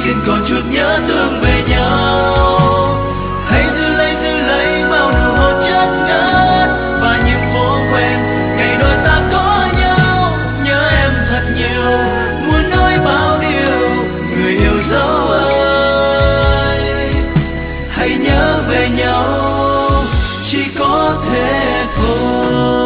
khiến còn chút nhớ thương về nhau. Hãy giữ lấy bao nụ hôn chất ngất và những phố quen ngày đôi ta có nhau. Nhớ em thật nhiều, muốn nói bao điều, người yêu dấu ơi. Hãy nhớ về nhau, chỉ có thế thôi.